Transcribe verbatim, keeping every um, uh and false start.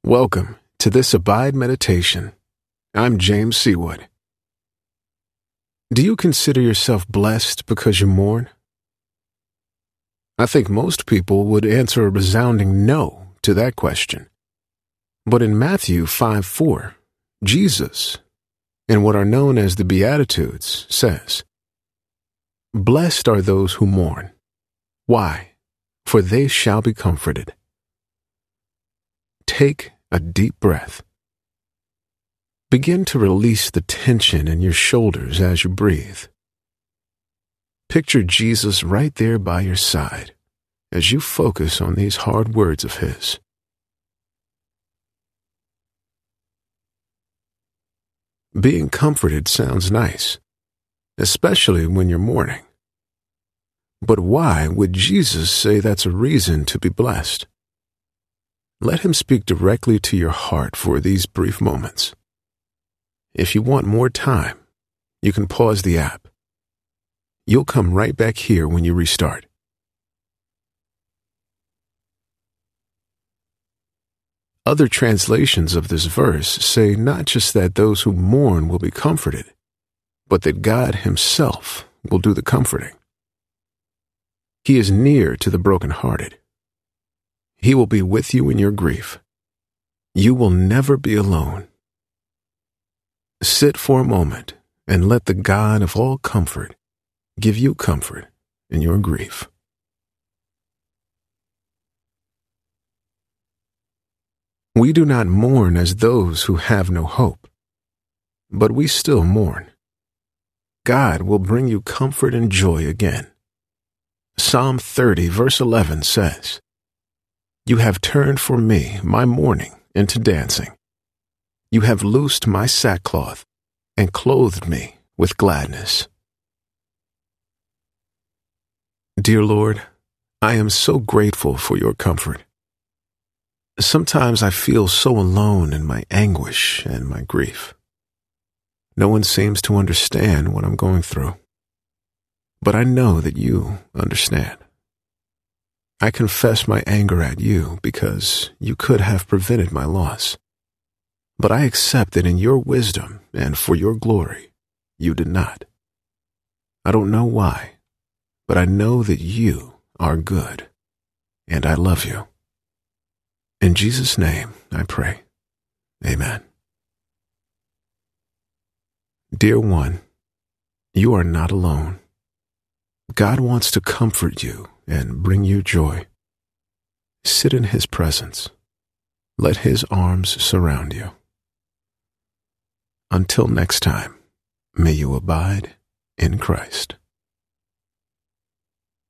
Welcome to this Abide Meditation. I'm James Seawood. Do you consider yourself blessed because you mourn? I think most people would answer a resounding no to that question. But in Matthew five four, Jesus, in what are known as the Beatitudes, says, "Blessed are those who mourn. Why? For they shall be comforted." Take a deep breath. Begin to release the tension in your shoulders as you breathe. Picture Jesus right there by your side as you focus on these hard words of His. Being comforted sounds nice, especially when you're mourning. But why would Jesus say that's a reason to be blessed? Let Him speak directly to your heart for these brief moments. If you want more time, you can pause the app. You'll come right back here when you restart. Other translations of this verse say not just that those who mourn will be comforted, but that God Himself will do the comforting. He is near to the brokenhearted. He will be with you in your grief. You will never be alone. Sit for a moment and let the God of all comfort give you comfort in your grief. We do not mourn as those who have no hope, but we still mourn. God will bring you comfort and joy again. Psalm thirty, verse eleven says, "You have turned for me my mourning into dancing. You have loosed my sackcloth and clothed me with gladness." Dear Lord, I am so grateful for your comfort. Sometimes I feel so alone in my anguish and my grief. No one seems to understand what I'm going through. But I know that you understand. I confess my anger at you because you could have prevented my loss. But I accept that in your wisdom and for your glory, you did not. I don't know why, but I know that you are good, and I love you. In Jesus' name, I pray. Amen. Dear one, you are not alone. God wants to comfort you and bring you joy. Sit in His presence. Let His arms surround you. Until next time, may you abide in Christ.